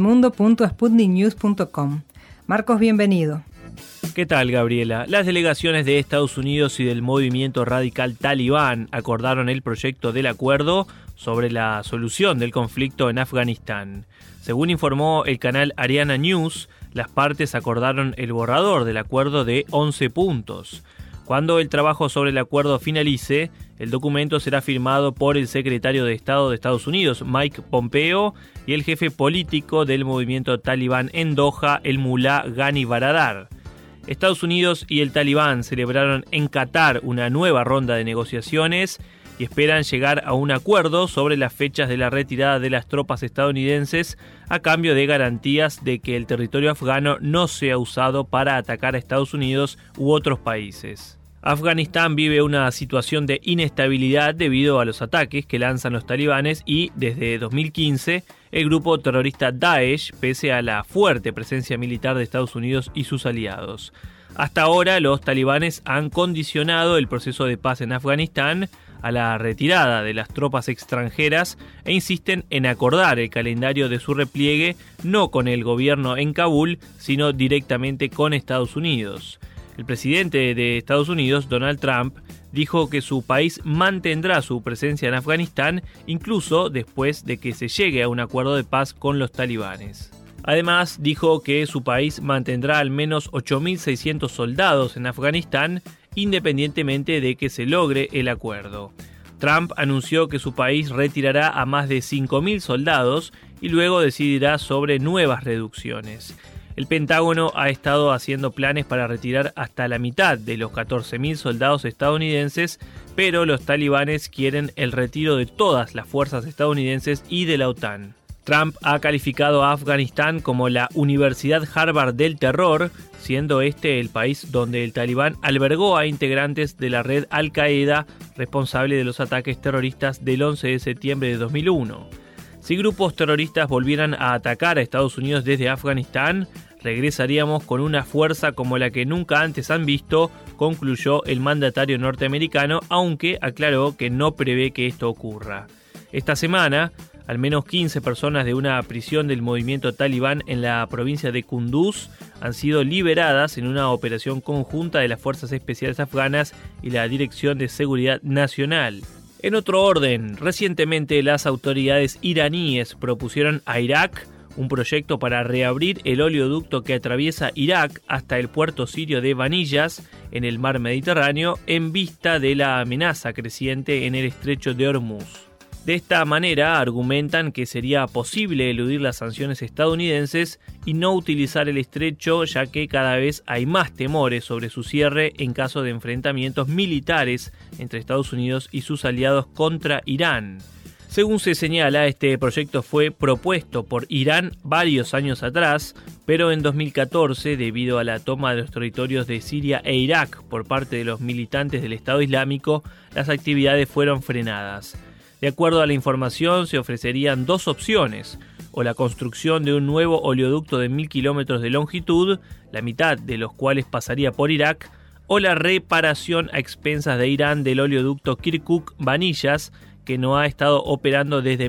mundo.sputniknews.com. Marcos, bienvenido. ¿Qué tal, Gabriela? Las delegaciones de Estados Unidos y del movimiento radical talibán acordaron el proyecto del acuerdo sobre la solución del conflicto en Afganistán. Según informó el canal Ariana News, las partes acordaron el borrador del acuerdo de 11 puntos. Cuando el trabajo sobre el acuerdo finalice, el documento será firmado por el secretario de Estado de Estados Unidos, Mike Pompeo, y el jefe político del movimiento talibán en Doha, el mulá Ghani Baradar. Estados Unidos y el talibán celebraron en Qatar una nueva ronda de negociaciones y esperan llegar a un acuerdo sobre las fechas de la retirada de las tropas estadounidenses a cambio de garantías de que el territorio afgano no sea usado para atacar a Estados Unidos u otros países. Afganistán vive una situación de inestabilidad debido a los ataques que lanzan los talibanes y, desde 2015, el grupo terrorista Daesh, pese a la fuerte presencia militar de Estados Unidos y sus aliados. Hasta ahora, los talibanes han condicionado el proceso de paz en Afganistán a la retirada de las tropas extranjeras e insisten en acordar el calendario de su repliegue no con el gobierno en Kabul, sino directamente con Estados Unidos. El presidente de Estados Unidos, Donald Trump, dijo que su país mantendrá su presencia en Afganistán incluso después de que se llegue a un acuerdo de paz con los talibanes. Además, dijo que su país mantendrá al menos 8.600 soldados en Afganistán independientemente de que se logre el acuerdo. Trump anunció que su país retirará a más de 5.000 soldados y luego decidirá sobre nuevas reducciones. El Pentágono ha estado haciendo planes para retirar hasta la mitad de los 14.000 soldados estadounidenses, pero los talibanes quieren el retiro de todas las fuerzas estadounidenses y de la OTAN. Trump ha calificado a Afganistán como la Universidad Harvard del terror, siendo este el país donde el talibán albergó a integrantes de la red Al-Qaeda, responsable de los ataques terroristas del 11 de septiembre de 2001. Si grupos terroristas volvieran a atacar a Estados Unidos desde Afganistán, regresaríamos con una fuerza como la que nunca antes han visto, concluyó el mandatario norteamericano, aunque aclaró que no prevé que esto ocurra. Esta semana, al menos 15 personas de una prisión del movimiento talibán en la provincia de Kunduz han sido liberadas en una operación conjunta de las Fuerzas Especiales Afganas y la Dirección de Seguridad Nacional. En otro orden, recientemente las autoridades iraníes propusieron a Irak un proyecto para reabrir el oleoducto que atraviesa Irak hasta el puerto sirio de Baniyas, en el mar Mediterráneo, en vista de la amenaza creciente en el estrecho de Hormuz. De esta manera, argumentan que sería posible eludir las sanciones estadounidenses y no utilizar el estrecho, ya que cada vez hay más temores sobre su cierre en caso de enfrentamientos militares entre Estados Unidos y sus aliados contra Irán. Según se señala, este proyecto fue propuesto por Irán varios años atrás, pero en 2014, debido a la toma de los territorios de Siria e Irak por parte de los militantes del Estado Islámico, las actividades fueron frenadas. De acuerdo a la información, se ofrecerían dos opciones, o la construcción de un nuevo oleoducto de 1.000 kilómetros de longitud, la mitad de los cuales pasaría por Irak, o la reparación a expensas de Irán del oleoducto Kirkuk-Baniyas, que no ha estado operando desde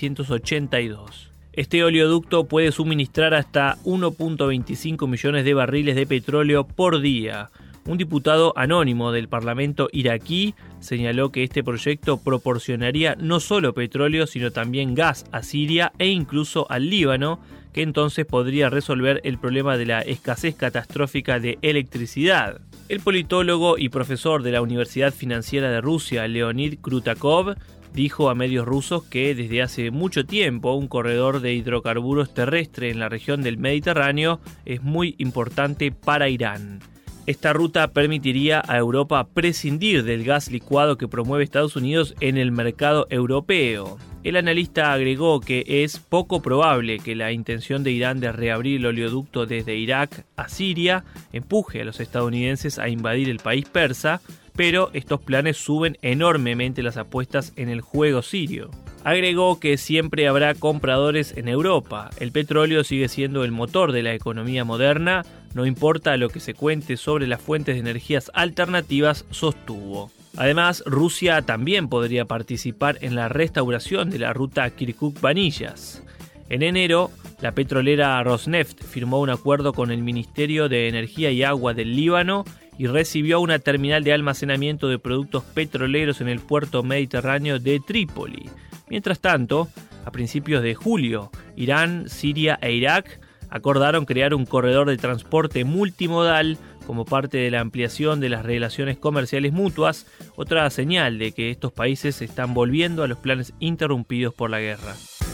1982. Este oleoducto puede suministrar hasta 1.25 millones de barriles de petróleo por día. Un diputado anónimo del Parlamento iraquí señaló que este proyecto proporcionaría no solo petróleo, sino también gas a Siria e incluso al Líbano, que entonces podría resolver el problema de la escasez catastrófica de electricidad. El politólogo y profesor de la Universidad Financiera de Rusia, Leonid Krutakov, dijo a medios rusos que desde hace mucho tiempo un corredor de hidrocarburos terrestre en la región del Mediterráneo es muy importante para Irán. Esta ruta permitiría a Europa prescindir del gas licuado que promueve Estados Unidos en el mercado europeo. El analista agregó que es poco probable que la intención de Irán de reabrir el oleoducto desde Irak a Siria empuje a los estadounidenses a invadir el país persa, pero estos planes suben enormemente las apuestas en el juego sirio. Agregó que siempre habrá compradores en Europa. El petróleo sigue siendo el motor de la economía moderna, no importa lo que se cuente sobre las fuentes de energías alternativas, sostuvo. Además, Rusia también podría participar en la restauración de la ruta Kirkuk-Vanillas. En enero, la petrolera Rosneft firmó un acuerdo con el Ministerio de Energía y Agua del Líbano y recibió una terminal de almacenamiento de productos petroleros en el puerto mediterráneo de Trípoli. Mientras tanto, a principios de julio, Irán, Siria e Irak acordaron crear un corredor de transporte multimodal como parte de la ampliación de las relaciones comerciales mutuas, otra señal de que estos países están volviendo a los planes interrumpidos por la guerra.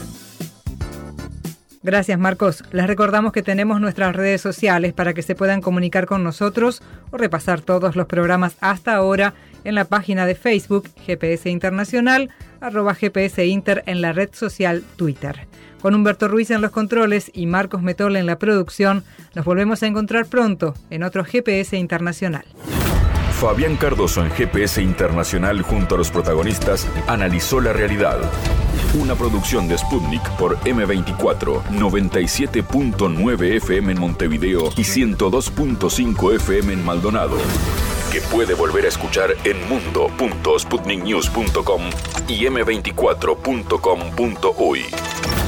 Gracias, Marcos. Les recordamos que tenemos nuestras redes sociales para que se puedan comunicar con nosotros o repasar todos los programas hasta ahora en la página de Facebook GPS Internacional, @GPS Inter en la red social Twitter. Con Humberto Ruiz en los controles y Marcos Metola en la producción, nos volvemos a encontrar pronto en otro GPS Internacional. Fabián Cardoso en GPS Internacional junto a los protagonistas analizó la realidad. Una producción de Sputnik por M24, 97.9 FM en Montevideo y 102.5 FM en Maldonado. Que puede volver a escuchar en mundo.sputniknews.com y m24.com.uy.